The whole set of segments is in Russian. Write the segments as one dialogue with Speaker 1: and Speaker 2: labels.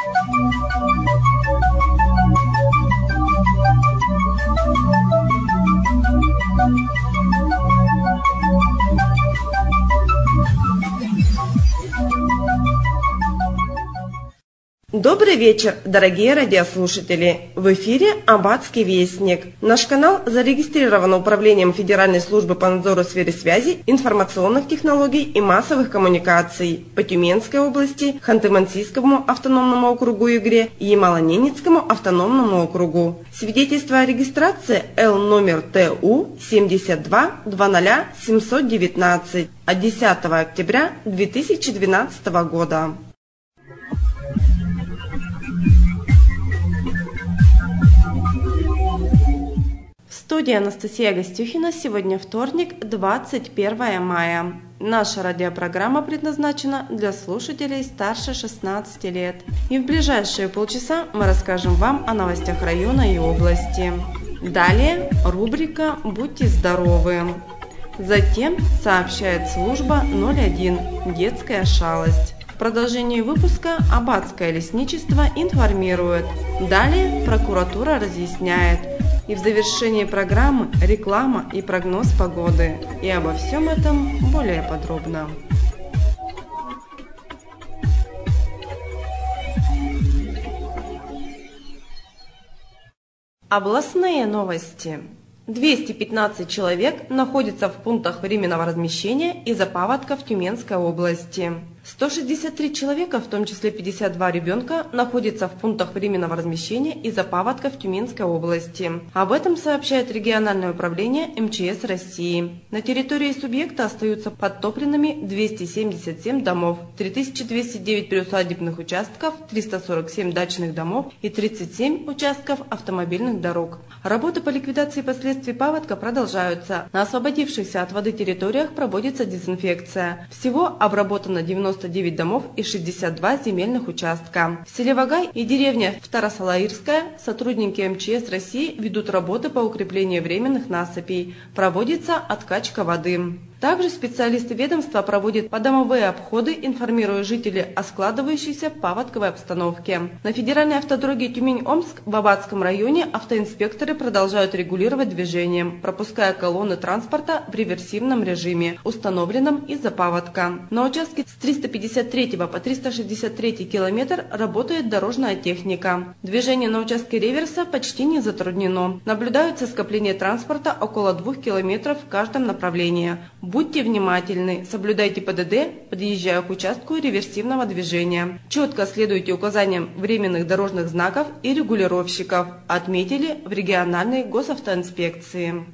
Speaker 1: Добрый вечер, дорогие радиослушатели! В эфире Аббатский вестник. Наш канал зарегистрирован Управлением Федеральной службы по надзору в сфере связи, информационных технологий и массовых коммуникаций по Тюменской области, Ханты-Мансийскому автономному округу Игре и Ямало-Ненецкому автономному округу. Свидетельство о регистрации Л номер ТУ 7220719 от 10 октября 2012 года. В студии Анастасия Гостюхина. Сегодня вторник, 21 мая. Наша радиопрограмма предназначена для слушателей старше 16 лет. И в ближайшие полчаса мы расскажем вам о новостях района и области. Далее рубрика «Будьте здоровы». Затем сообщает служба 01 «Детская шалость». В продолжении выпуска Аббатское лесничество информирует. Далее прокуратура разъясняет. И в завершении программы реклама и прогноз погоды. И обо всем этом более подробно. Областные новости. 215 человек находятся в пунктах временного размещения из-за паводка в Тюменской области. 163 человека, в том числе 52 ребенка, находятся в пунктах временного размещения из-за паводка в Тюменской области. Об этом сообщает региональное управление МЧС России. На территории субъекта остаются подтопленными 277 домов, 3209 приусадебных участков, 347 дачных домов и 37 участков автомобильных дорог. Работы по ликвидации последствий паводка продолжаются. На освободившихся от воды территориях проводится дезинфекция. Всего обработано 99 домов и 62 земельных участка. В селе Вагай и деревне Второсалаирская сотрудники МЧС России ведут работы по укреплению временных насыпей. Проводится откачка воды. Также специалисты ведомства проводят подомовые обходы, информируя жителей о складывающейся паводковой обстановке. На федеральной автодороге Тюмень-Омск в Аббатском районе автоинспекторы продолжают регулировать движение, пропуская колонны транспорта в реверсивном режиме, установленном из-за паводка. На участке с 353 по 363 километр работает дорожная техника. Движение на участке реверса почти не затруднено. Наблюдаются скопления транспорта около 2 километров в каждом направлении. Будьте внимательны, соблюдайте ПДД, подъезжая к участку реверсивного движения. Четко следуйте указаниям временных дорожных знаков и регулировщиков, отметили в региональной госавтоинспекции.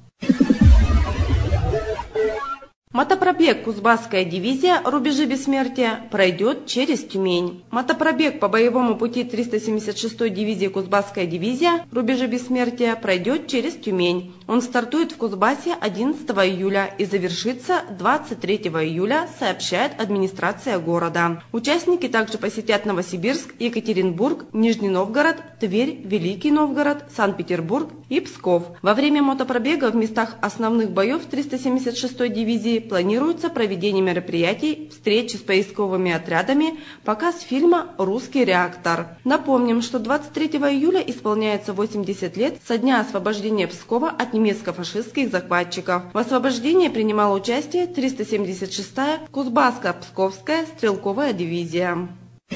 Speaker 1: Мотопробег «Кузбасская дивизия. Рубежи бессмертия» пройдет через Тюмень. Мотопробег по боевому пути 376-й дивизии «Кузбасская дивизия. Рубежи бессмертия» пройдет через Тюмень. Он стартует в Кузбассе 11 июля и завершится 23 июля, сообщает администрация города. Участники также посетят Новосибирск, Екатеринбург, Нижний Новгород, Тверь, Великий Новгород, Санкт-Петербург и Псков. Во время мотопробега в местах основных боев 376-й дивизии планируется проведение мероприятий, встречи с поисковыми отрядами, показ фильма «Русский реактор». Напомним, что 23 июля исполняется 80 лет со дня освобождения Пскова от немецко-фашистских захватчиков. В освобождении принимала участие 376-я Кузбасско-Псковская стрелковая дивизия.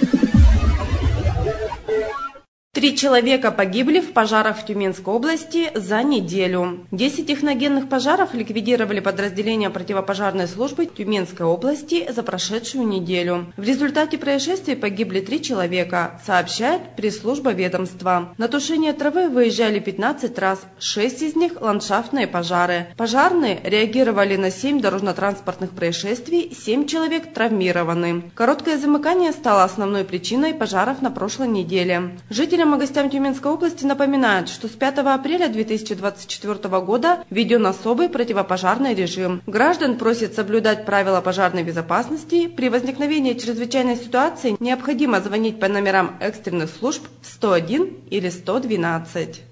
Speaker 1: 3 человека погибли в пожарах в Тюменской области за неделю. 10 техногенных пожаров ликвидировали подразделения противопожарной службы Тюменской области за прошедшую неделю. В результате происшествий погибли 3 человека, сообщает пресс-служба ведомства. На тушение травы выезжали 15 раз, 6 из них ландшафтные пожары. Пожарные реагировали на 7 дорожно-транспортных происшествий, 7 человек травмированы. Короткое замыкание стало основной причиной пожаров на прошлой неделе. Жителям и гостям Тюменской области напоминают, что с 5 апреля 2024 года введен особый противопожарный режим. Граждан просят соблюдать правила пожарной безопасности. При возникновении чрезвычайной ситуации необходимо звонить по номерам экстренных служб 101 или 112.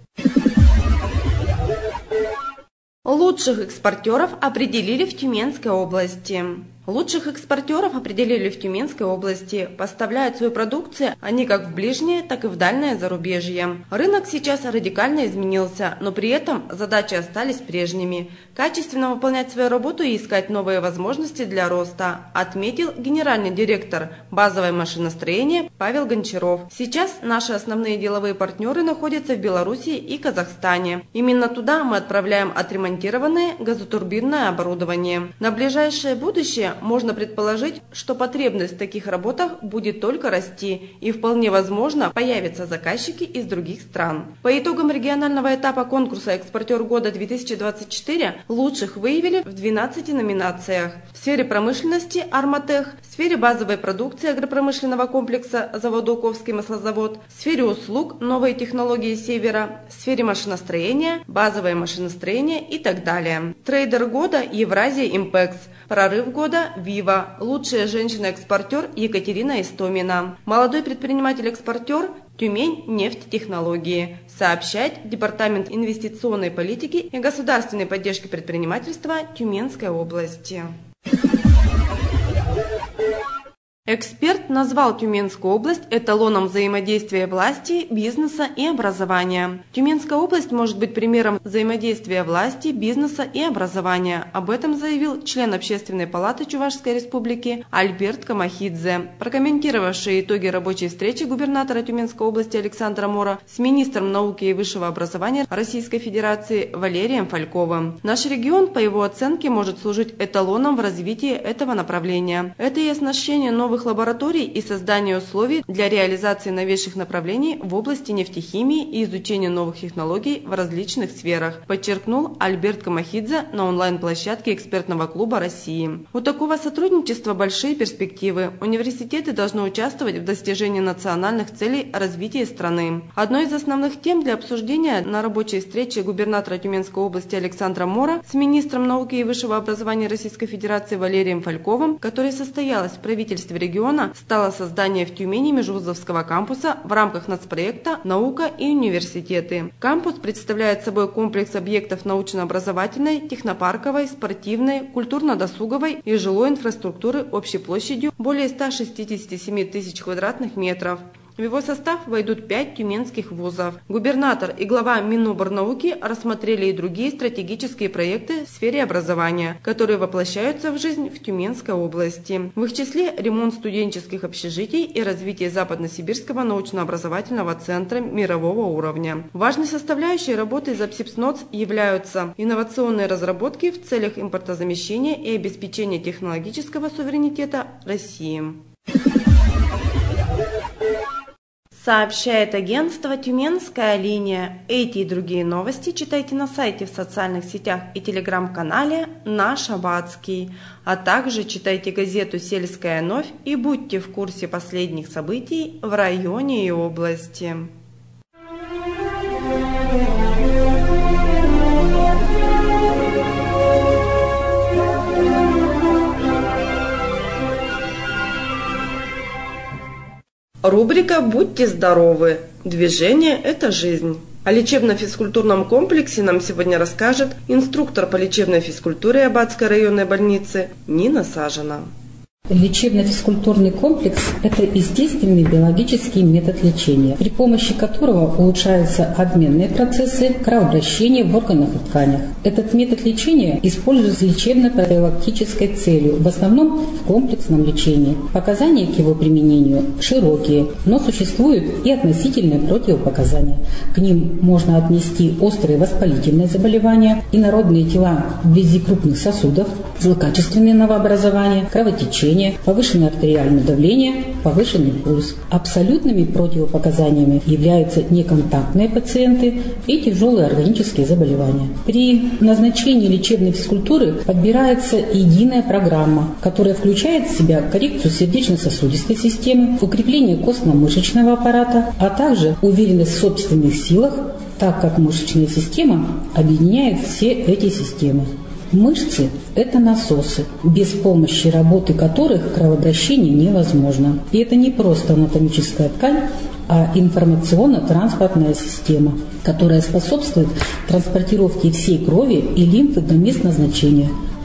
Speaker 1: Лучших экспортеров определили в Тюменской области. Лучших экспортеров определили в Тюменской области. Поставляют свою продукцию они как в ближнее, так и в дальнее зарубежье. Рынок сейчас радикально изменился, но при этом задачи остались прежними. Качественно выполнять свою работу и искать новые возможности для роста, отметил генеральный директор базовое машиностроение Павел Гончаров. Сейчас наши основные деловые партнеры находятся в Беларуси и Казахстане. Именно туда мы отправляем отремонтированное газотурбинное оборудование. На ближайшее будущее можно предположить, что потребность в таких работах будет только расти и вполне возможно появятся заказчики из других стран. По итогам регионального этапа конкурса «Экспортер года-2024» лучших выявили в 12 номинациях. В сфере промышленности «Арматех», в сфере базовой продукции агропромышленного комплекса «Заводоковский маслозавод», в сфере услуг «Новые технологии Севера», в сфере машиностроения «Базовое машиностроение» и так далее. Трейдер года «Евразия Импекс», прорыв года «Вива», лучшая женщина-экспортер Екатерина Истомина, молодой предприниматель-экспортер Тюмень нефтетехнологии, сообщает Департамент инвестиционной политики и государственной поддержки предпринимательства Тюменской области. Эксперт назвал Тюменскую область эталоном взаимодействия власти, бизнеса и образования. Тюменская область может быть примером взаимодействия власти, бизнеса и образования. Об этом заявил член Общественной палаты Чувашской республики Альберт Камахидзе, прокомментировавший итоги рабочей встречи губернатора Тюменской области Александра Мора с министром науки и высшего образования Российской Федерации Валерием Фальковым. Наш регион, по его оценке, может служить эталоном в развитии этого направления. Это и оснащение новых лабораторий и создание условий для реализации новейших направлений в области нефтехимии и изучения новых технологий в различных сферах, подчеркнул Альберт Камахидзе на онлайн-площадке экспертного клуба России. У такого сотрудничества большие перспективы. Университеты должны участвовать в достижении национальных целей развития страны. Одной из основных тем для обсуждения на рабочей встрече губернатора Тюменской области Александра Мора с министром науки и высшего образования Российской Федерации Валерием Фальковым, которая состоялась в правительстве региона, стало создание в Тюмени межвузовского кампуса в рамках нацпроекта «Наука и университеты». Кампус представляет собой комплекс объектов научно-образовательной, технопарковой, спортивной, культурно-досуговой и жилой инфраструктуры общей площадью более 167 тысяч квадратных метров. В его состав войдут 5 тюменских вузов. Губернатор и глава Миноборнауки рассмотрели и другие стратегические проекты в сфере образования, которые воплощаются в жизнь в Тюменской области. В их числе ремонт студенческих общежитий и развитие Западно-Сибирского научно-образовательного центра мирового уровня. Важной составляющей работы ЗАПСИПСНОЦ являются инновационные разработки в целях импортозамещения и обеспечения технологического суверенитета России. Сообщает агентство «Тюменская линия». Эти и другие новости читайте на сайте, в социальных сетях и телеграм-канале «Наш Аббатский». А также читайте газету «Сельская новь» и будьте в курсе последних событий в районе и области. Рубрика «Будьте здоровы! Движение – это жизнь». О лечебно-физкультурном комплексе нам сегодня расскажет инструктор по лечебной физкультуре Аббатской районной больницы Нина Сажина.
Speaker 2: Лечебно-физкультурный комплекс – это естественный биологический метод лечения, при помощи которого улучшаются обменные процессы, кровообращение в органах и тканях. Этот метод лечения используется лечебно-профилактической целью, в основном в комплексном лечении. Показания к его применению широкие, но существуют и относительные противопоказания. К ним можно отнести острые воспалительные заболевания, инородные тела вблизи крупных сосудов, злокачественные новообразования, кровотечение, повышенное артериальное давление, повышенный пульс. Абсолютными противопоказаниями являются неконтактные пациенты и тяжелые органические заболевания. При назначении лечебной физкультуры подбирается единая программа, которая включает в себя коррекцию сердечно-сосудистой системы, укрепление костно-мышечного аппарата, а также уверенность в собственных силах, так как мышечная система объединяет все эти системы. Мышцы – это насосы, без помощи работы которых кровообращение невозможно. И это не просто анатомическая ткань, а информационно-транспортная система, которая способствует транспортировке всей крови и лимфы до мест назначения.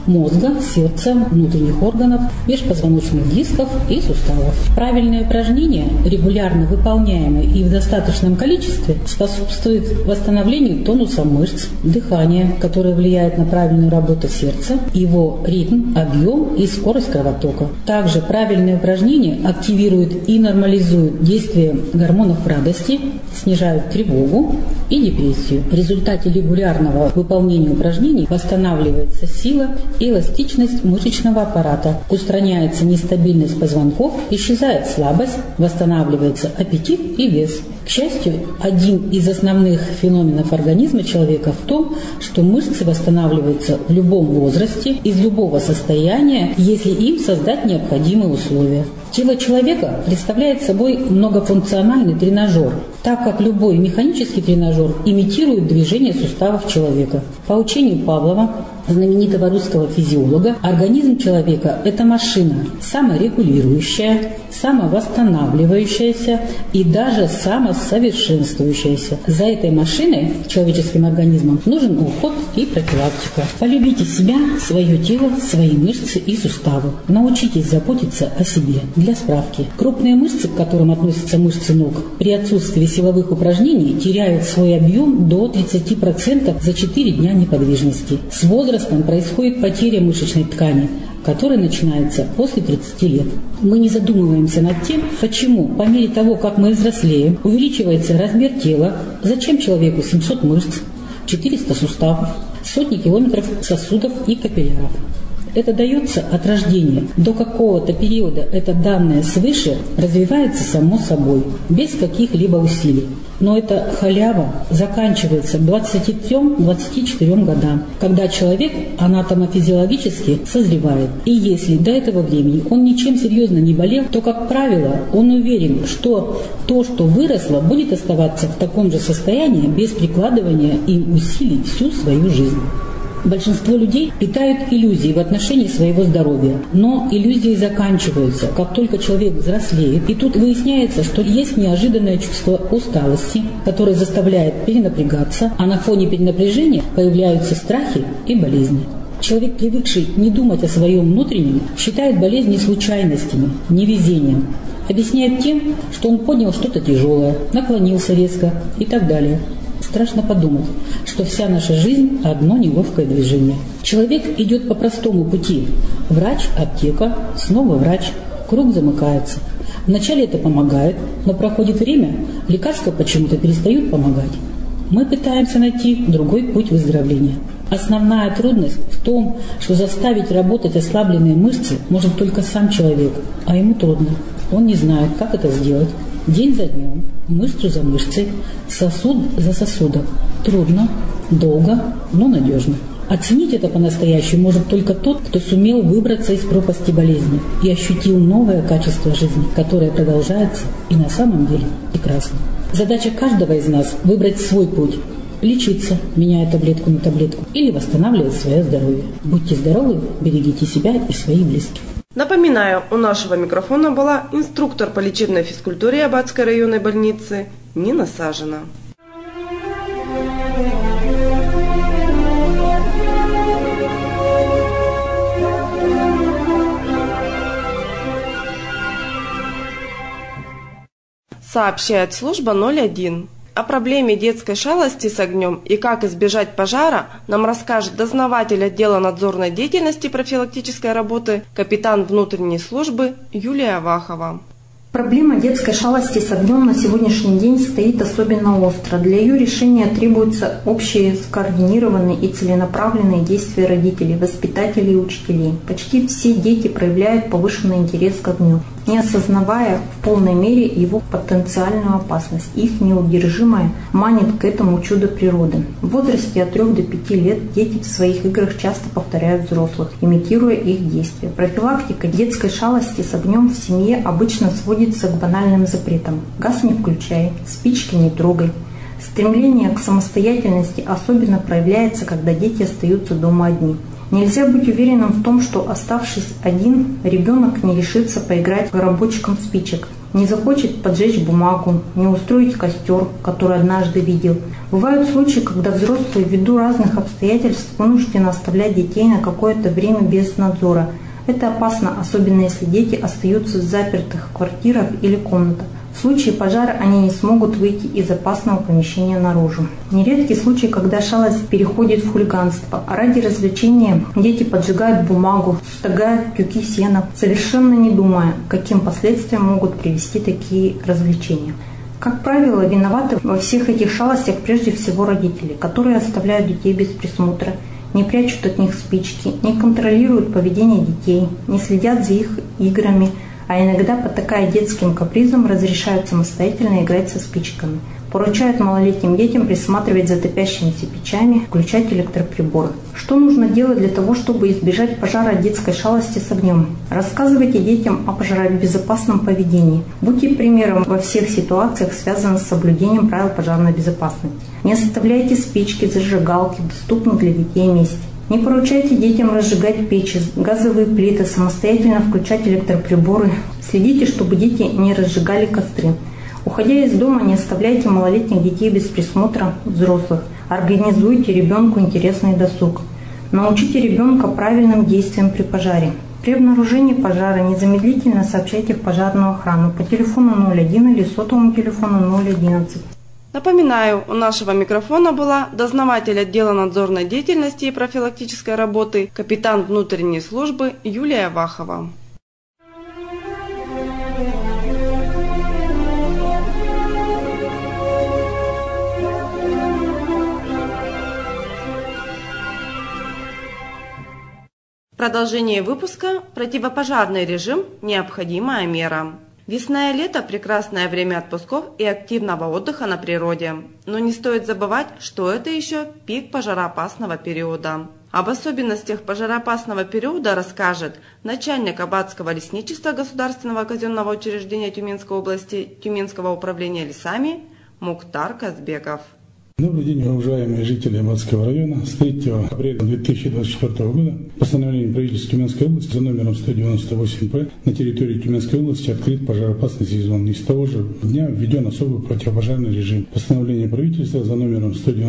Speaker 2: мозга, сердца, внутренних органов, межпозвоночных дисков и суставов. Правильные упражнения, регулярно выполняемые и в достаточном количестве, способствуют восстановлению тонуса мышц, дыхания, которое влияет на правильную работу сердца, его ритм, объем и скорость кровотока. Также правильные упражнения активируют и нормализуют действие гормонов радости, снижают тревогу и депрессию. В результате регулярного выполнения упражнений восстанавливается сила и эластичность мышечного аппарата, устраняется нестабильность позвонков, исчезает слабость, восстанавливается аппетит и вес. К счастью, один из основных феноменов организма человека в том, что мышцы восстанавливаются в любом возрасте, из любого состояния, если им создать необходимые условия. Тело человека представляет собой многофункциональный тренажер, так как любой механический тренажер имитирует движение суставов человека. По учению Павлова, знаменитого русского физиолога, организм человека – это машина, саморегулирующая, самовосстанавливающаяся и даже самосовершенствующаяся. За этой машиной, человеческим организмом, нужен уход и профилактика. Полюбите себя, свое тело, свои мышцы и суставы. Научитесь заботиться о себе. Для справки, крупные мышцы, к которым относятся мышцы ног, при отсутствии силовых упражнений теряют свой объем до 30% за 4 дня неподвижности. С возрастом происходит потеря мышечной ткани, которая начинается после 30 лет. Мы не задумываемся над тем, почему по мере того, как мы взрослеем, увеличивается размер тела, зачем человеку 700 мышц, 400 суставов, сотни километров сосудов и капилляров. Это дается от рождения. До какого-то периода это данное свыше развивается само собой, без каких-либо усилий. Но эта халява заканчивается к 23-24 годам, когда человек анатомофизиологически созревает. И если до этого времени он ничем серьезно не болел, то, как правило, он уверен, что то, что выросло, будет оставаться в таком же состоянии без прикладывания им усилий всю свою жизнь. Большинство людей питают иллюзии в отношении своего здоровья, но иллюзии заканчиваются, как только человек взрослеет, и тут выясняется, что есть неожиданное чувство усталости, которое заставляет перенапрягаться, а на фоне перенапряжения появляются страхи и болезни. Человек, привыкший не думать о своем внутреннем, считает болезни случайностями, невезением, объясняет тем, что он поднял что-то тяжелое, наклонился резко и так далее. Страшно подумать, что вся наша жизнь – одно неловкое движение. Человек идет по простому пути. Врач, аптека, снова врач. Круг замыкается. Вначале это помогает, но проходит время, лекарства почему-то перестают помогать. Мы пытаемся найти другой путь выздоровления. Основная трудность в том, что заставить работать ослабленные мышцы может только сам человек, а ему трудно. Он не знает, как это сделать. День за днем, мышцу за мышцей, сосуд за сосудом. Трудно, долго, но надежно. Оценить это по-настоящему может только тот, кто сумел выбраться из пропасти болезни и ощутил новое качество жизни, которое продолжается и на самом деле прекрасно. Задача каждого из нас – выбрать свой путь. Лечиться, меняя таблетку на таблетку, или восстанавливать свое здоровье. Будьте здоровы, берегите себя и своих близких.
Speaker 1: Напоминаю, у нашего микрофона была инструктор по лечебной физкультуре Аббатской районной больницы Нина Сажина. Сообщает служба 01. О проблеме детской шалости с огнем и как избежать пожара нам расскажет дознаватель отдела надзорной деятельности профилактической работы, капитан внутренней службы Юлия Вахова.
Speaker 3: Проблема детской шалости с огнем на сегодняшний день стоит особенно остро. Для ее решения требуются общие, скоординированные и целенаправленные действия родителей, воспитателей и учителей. Почти все дети проявляют повышенный интерес к огню, не осознавая в полной мере его потенциальную опасность. Их неудержимое манит к этому чудо природы. В возрасте от 3 до 5 лет дети в своих играх часто повторяют взрослых, имитируя их действия. Профилактика детской шалости с огнем в семье обычно сводится к банальным запретам. Газ не включай, спички не трогай. Стремление к самостоятельности особенно проявляется, когда дети остаются дома одни. Нельзя быть уверенным в том, что, оставшись один, ребенок не решится поиграть коробочком спичек, не захочет поджечь бумагу, не устроить костер, который однажды видел. Бывают случаи, когда взрослые ввиду разных обстоятельств вынуждены оставлять детей на какое-то время без надзора. Это опасно, особенно если дети остаются в запертых квартирах или комнатах. В случае пожара они не смогут выйти из опасного помещения наружу. Нередки случаи, когда шалость переходит в хулиганство, а ради развлечения дети поджигают бумагу, стягают тюки сена, совершенно не думая, к каким последствиям могут привести такие развлечения. Как правило, виноваты во всех этих шалостях прежде всего родители, которые оставляют детей без присмотра, не прячут от них спички, не контролируют поведение детей, не следят за их играми, а иногда, потакая детским капризам, разрешают самостоятельно играть со спичками, поручают малолетним детям присматривать за топящимися печами, включать электроприборы. Что нужно делать для того, чтобы избежать пожара от детской шалости с огнем? Рассказывайте детям о пожаробезопасном поведении. Будьте примером во всех ситуациях, связанных с соблюдением правил пожарной безопасности. Не оставляйте спички, зажигалки в доступном для детей месте. Не поручайте детям разжигать печи, газовые плиты, самостоятельно включать электроприборы. Следите, чтобы дети не разжигали костры. Уходя из дома, не оставляйте малолетних детей без присмотра взрослых. Организуйте ребенку интересный досуг. Научите ребенка правильным действиям при пожаре. При обнаружении пожара незамедлительно сообщайте в пожарную охрану по телефону 01 или сотовому телефону 011.
Speaker 1: Напоминаю, у нашего микрофона была дознаватель отдела надзорной деятельности и профилактической работы, капитан внутренней службы Юлия Вахова. В продолжении выпуска «Противопожарный режим. Необходимая мера». Весна и лето – прекрасное время отпусков и активного отдыха на природе. Но не стоит забывать, что это еще пик пожароопасного периода. Об особенностях пожароопасного периода расскажет начальник Аббатского лесничества Государственного казенного учреждения Тюменской области Тюменского управления лесами Муктар Казбеков.
Speaker 4: Добрый день, уважаемые жители Аббатского района. С 3 апреля 2024 года постановлением правительства Тюменской области за номером 198-П на территории Тюменской области открыт пожароопасный сезон. И с того же дня введен особый противопожарный режим. Постановление правительства за номером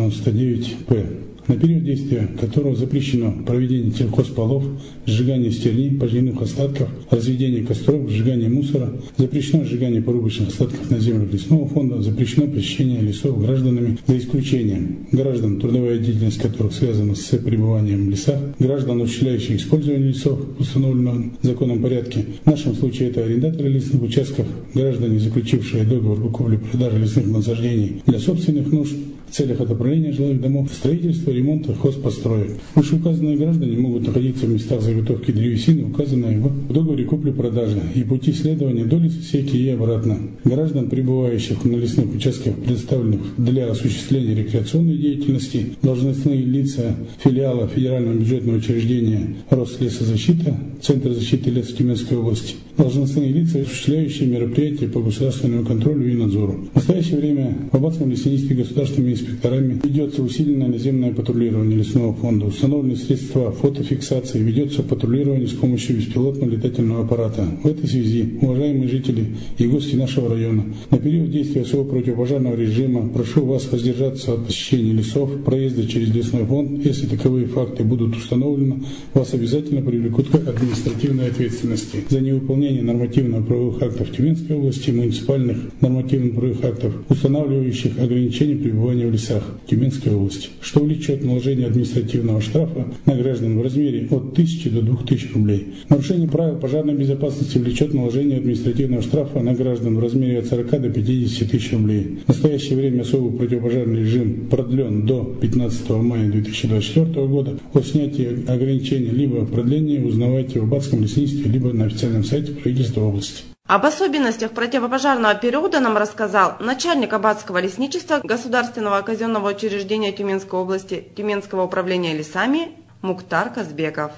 Speaker 4: 199-П, на период действия которого запрещено проведение сельхозполов, сжигание стерней, пожарных остатков, разведение костров, сжигание мусора, запрещено сжигание порубочных остатков на землях лесного фонда, запрещено посещение лесов гражданами, за исключением граждан, трудовая деятельность которых связана с пребыванием в лесах, граждан, осуществляющих использование лесов в установленном законном порядке. В нашем случае это арендаторы лесных участков, граждане, заключившие договор по купле-продаже лесных насаждений для собственных нужд в целях отопления жилых домов, строительства, ремонта хозпостроек. Вышеуказанные граждане могут находиться в местах заготовки древесины, указанные в договоре купли-продажи, и пути следования до лесосеки и обратно. Граждан, пребывающих на лесных участках, предоставленных для осуществления рекреационной деятельности, должностные лица филиала Федерального бюджетного учреждения Рослесозащита, Центра защиты леса Тюменской области, должностные лица, осуществляющие мероприятия по государственному контролю и надзору. В настоящее время в Аббатском лесництве государственными инспекторами ведется усиленное наземное патрулирование лесного фонда, установлены средства фотофиксации, ведется патрулирование с помощью беспилотного летательного аппарата. В этой связи, уважаемые жители и гости нашего района, на период действия особого противопожарного режима прошу вас воздержаться от посещения лесов, проезда через лесной фонд. Если таковые факты будут установлены, вас обязательно привлекут к административной ответственности за невыполнение нормативно-правовых актов Тюменской области, муниципальных нормативно-правовых актов, устанавливающих ограничения пребывания в лесах Тюменской области, что влечет наложение административного штрафа на граждан в размере от 1000 до 2000 рублей. Нарушение правил пожарной безопасности влечет наложение административного штрафа на граждан в размере от 40 до 50 тысяч рублей. В настоящее время особый противопожарный режим продлен до 15 мая 2024 года. О снятии ограничений либо продление узнавайте в Аббатском лесничестве, либо на официальном сайте правительства области.
Speaker 1: Об особенностях противопожарного периода нам рассказал начальник Аббатского лесничества Государственного казенного учреждения Тюменской области Тюменского управления лесами Муктар Казбеков.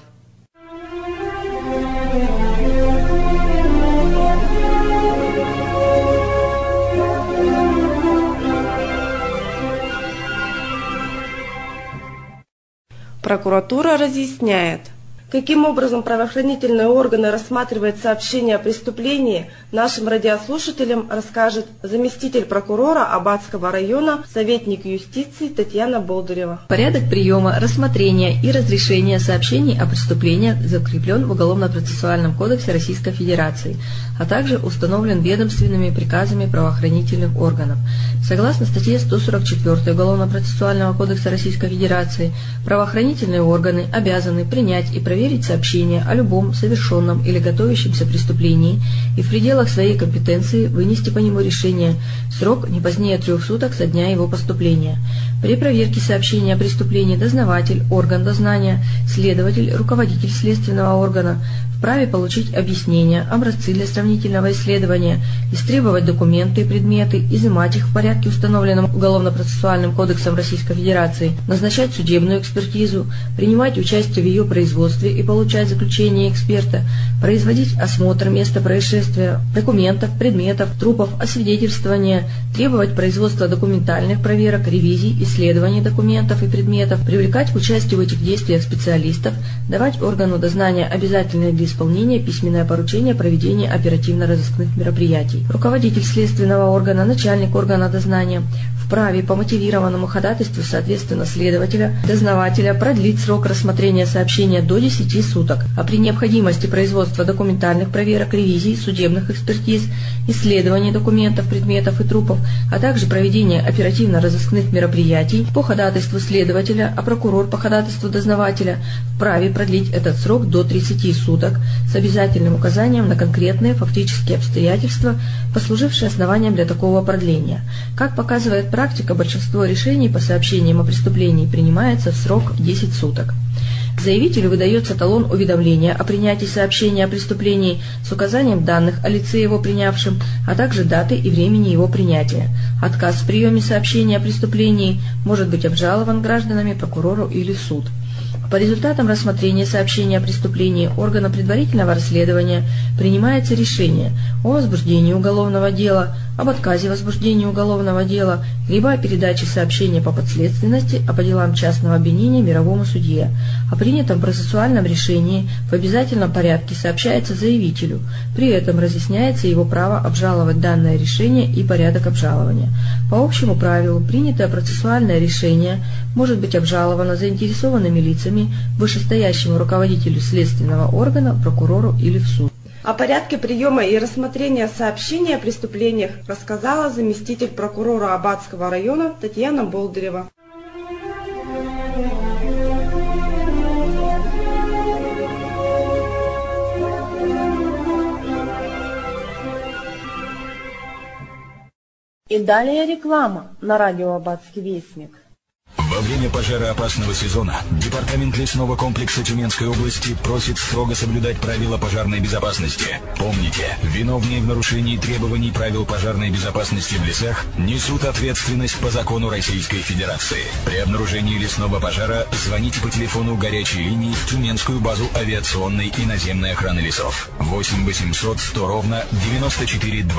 Speaker 1: Прокуратура разъясняет. Каким образом правоохранительные органы рассматривают сообщения о преступлении, нашим радиослушателям расскажет заместитель прокурора Аббатского района, советник юстиции Татьяна Болдырева.
Speaker 5: Порядок приема, рассмотрения и разрешения сообщений о преступлениях закреплен в Уголовно-процессуальном кодексе Российской Федерации, а также установлен ведомственными приказами правоохранительных органов. Согласно статье 144 Уголовно-процессуального кодекса Российской Федерации, правоохранительные органы обязаны принять и проверить сообщение о любом совершенном или готовящемся преступлении и в пределах своей компетенции вынести по нему решение в срок не позднее 3 суток со дня его поступления. При проверке сообщения о преступлении дознаватель, орган дознания, следователь, руководитель следственного органа вправе получить объяснения, образцы для сравнительного исследования, истребовать документы и предметы, изымать их в порядке, установленном Уголовно-процессуальным кодексом Российской Федерации, назначать судебную экспертизу, принимать участие в ее производстве и получать заключение эксперта, производить осмотр места происшествия, документов, предметов, трупов, освидетельствования, требовать производства документальных проверок, ревизий, исследований документов и предметов, привлекать к участию в этих действиях специалистов, давать органу дознания обязательное для исполнения письменное поручение о проведении оперативно-розыскных мероприятий. Руководитель следственного органа, начальник органа дознания вправе по мотивированному ходатайству соответственно следователя, дознавателя продлить срок рассмотрения сообщения до 10 суток, а при необходимости производства документальных проверок, ревизий, судебных экспертиз, исследований документов, предметов и трупов, а также проведения оперативно-розыскных мероприятий по ходатайству следователя, а прокурор по ходатайству дознавателя вправе продлить этот срок до 30 суток с обязательным указанием на конкретные фактические обстоятельства, послужившие основанием для такого продления. Как показывает практика, большинство решений по сообщениям о преступлении принимается в срок 10 суток. Заявителю выдается талон уведомления о принятии сообщения о преступлении с указанием данных о лице его принявшем, а также даты и времени его принятия. Отказ в приеме сообщения о преступлении может быть обжалован гражданами, прокурору или в суд. По результатам рассмотрения сообщения о преступлении органа предварительного расследования принимается решение о возбуждении уголовного дела, об отказе возбуждения уголовного дела, либо о передаче сообщения по подследственности, а по делам частного обвинения мировому судье. О принятом процессуальном решении в обязательном порядке сообщается заявителю. При этом разъясняется его право обжаловать данное решение и порядок обжалования. По общему правилу, принятое процессуальное решение может быть обжаловано заинтересованными лицами, вышестоящему руководителю следственного органа, прокурору или в суд.
Speaker 1: О порядке приема и рассмотрения сообщений о преступлениях рассказала заместитель прокурора Аббатского района Татьяна Болдырева. И далее реклама на радио Аббатский вестник.
Speaker 6: Во время пожароопасного сезона Департамент лесного комплекса Тюменской области просит строго соблюдать правила пожарной безопасности. Помните, виновные в нарушении требований правил пожарной безопасности в лесах несут ответственность по закону Российской Федерации. При обнаружении лесного пожара звоните по телефону горячей линии в Тюменскую базу авиационной и наземной охраны лесов 8 800 100 ровно 9400.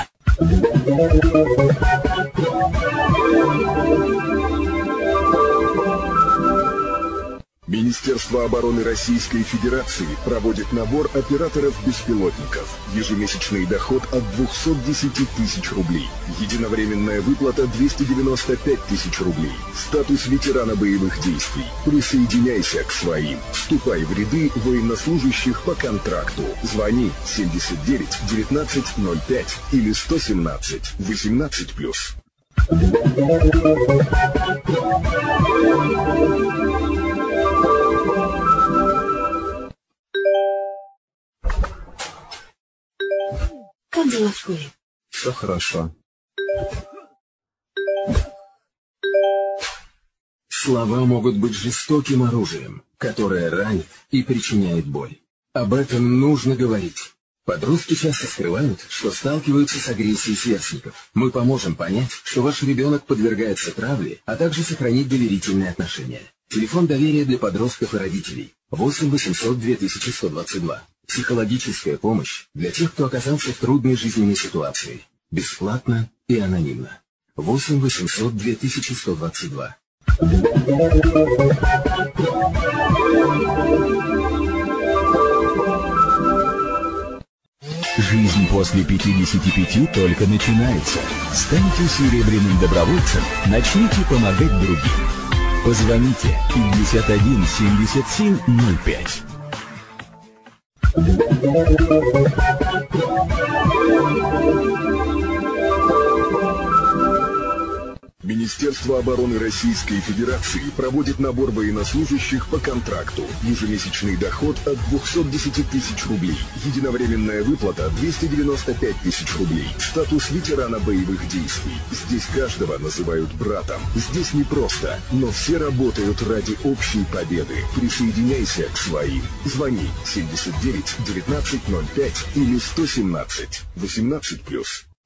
Speaker 7: Министерство обороны Российской Федерации проводит набор операторов-беспилотников. Ежемесячный доход от 210 тысяч рублей. Единовременная выплата 295 тысяч рублей. Статус ветерана боевых действий. Присоединяйся к своим. Вступай в ряды военнослужащих по контракту. Звони 79 19 05 или 117 18+.
Speaker 8: Как дела в школе?
Speaker 7: Все хорошо. Слова могут быть жестоким оружием, которое ранит и причиняет боль. Об этом нужно говорить. Подростки часто скрывают, что сталкиваются с агрессией сверстников. Мы поможем понять, что ваш ребенок подвергается травле, а также сохранить доверительные отношения. Телефон доверия для подростков и родителей 8 800 2122. Психологическая помощь для тех, кто оказался в трудной жизненной ситуации. Бесплатно и анонимно. 8 800 2122.
Speaker 6: Жизнь после 55 только начинается. Станьте серебряным добровольцем, начните помогать другим. Позвоните 51 77 05.
Speaker 8: Министерство обороны Российской Федерации проводит набор военнослужащих по контракту. Ежемесячный доход от 210 тысяч рублей. Единовременная выплата 295 тысяч рублей. Статус ветерана боевых действий. Здесь каждого называют братом. Здесь не просто, но все работают ради общей победы. Присоединяйся к своим. Звони 79 19 05 или 117 18+.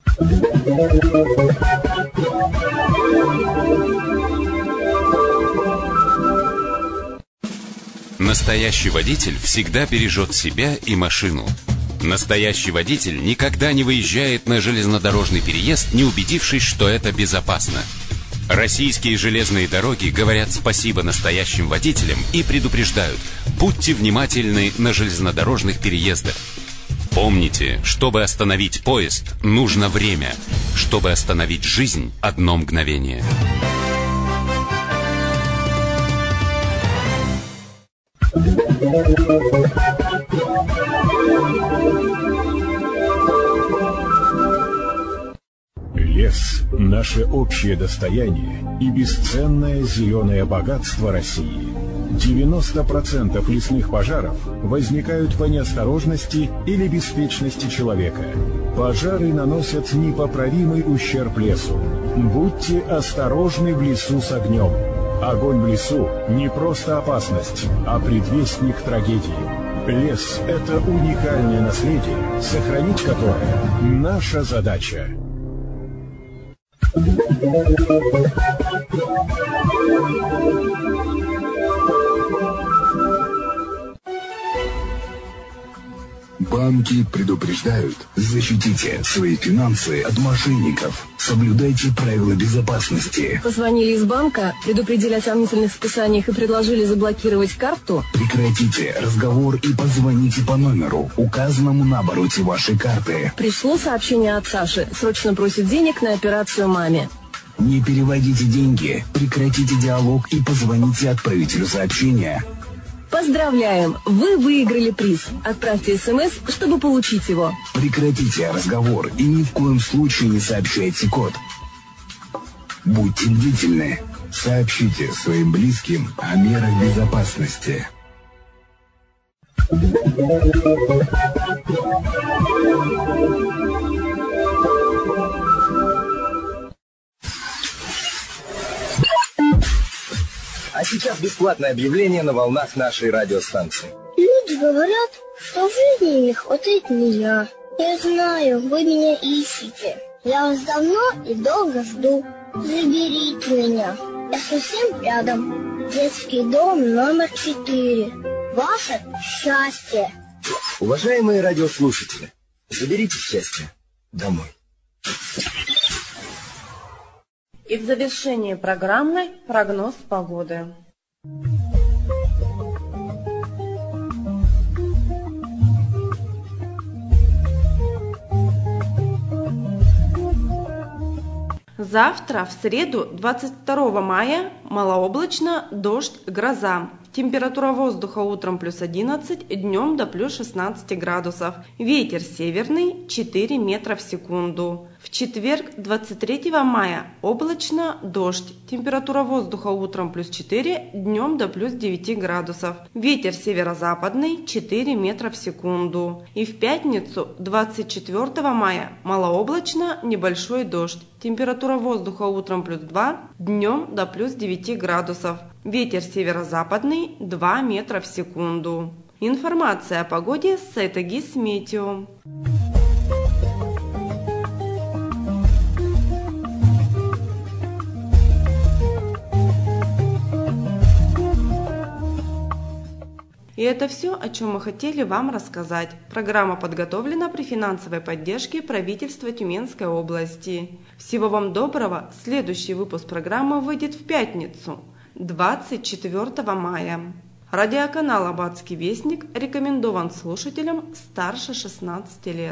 Speaker 9: Настоящий водитель всегда бережет себя и машину. Настоящий водитель никогда не выезжает на железнодорожный переезд, не убедившись, что это безопасно. Российские железные дороги говорят спасибо настоящим водителям и предупреждают: будьте внимательны на железнодорожных переездах. Помните, чтобы остановить поезд, нужно время. Чтобы остановить жизнь, одно мгновение.
Speaker 6: Лес – наше общее достояние и бесценное зеленое богатство России. 90% лесных пожаров возникают по неосторожности или беспечности человека. Пожары наносят непоправимый ущерб лесу. Будьте осторожны в лесу с огнем. Огонь в лесу – не просто опасность, а предвестник трагедии. Лес – это уникальное наследие, сохранить которое – наша задача.
Speaker 8: Банки предупреждают: защитите свои финансы от мошенников, соблюдайте правила безопасности.
Speaker 5: Позвонили из банка, предупредили о сомнительных списаниях и предложили заблокировать карту?
Speaker 8: Прекратите разговор и позвоните по номеру, указанному на обороте вашей карты.
Speaker 5: Пришло сообщение от Саши, срочно просит денег на операцию маме.
Speaker 8: Не переводите деньги, прекратите диалог и позвоните отправителю сообщения.
Speaker 5: Поздравляем! Вы выиграли приз. Отправьте СМС, чтобы получить его.
Speaker 8: Прекратите разговор и ни в коем случае не сообщайте код. Будьте бдительны. Сообщите своим близким о мерах безопасности.
Speaker 10: А сейчас бесплатное объявление на волнах нашей радиостанции.
Speaker 11: Люди говорят, что в жизни не хватает меня. Я знаю, вы меня ищете. Я вас давно и долго жду. Заберите меня. Я совсем рядом. Детский дом номер 4. Ваше счастье.
Speaker 10: Уважаемые радиослушатели, заберите счастье домой.
Speaker 1: И в завершении программы прогноз погоды. Завтра, в среду, 22 мая, малооблачно, дождь, гроза. Температура воздуха утром плюс 11, днем до плюс 16 градусов. Ветер северный 4 метра в секунду. В четверг, 23 мая, облачно, дождь. Температура воздуха утром плюс 4, днем до плюс 9 градусов. Ветер северо-западный 4 метра в секунду. И в пятницу, 24 мая, малооблачно, небольшой дождь. Температура воздуха утром плюс 2, днем до плюс 9 градусов. Ветер северо-западный 2 метра в секунду. Информация о погоде с сайта Гисметео. И это все, о чем мы хотели вам рассказать. Программа подготовлена при финансовой поддержке правительства Тюменской области. Всего вам доброго. Следующий выпуск программы выйдет в пятницу. 24 мая. Радиоканал «Аббатский вестник» рекомендован слушателям старше 16 лет.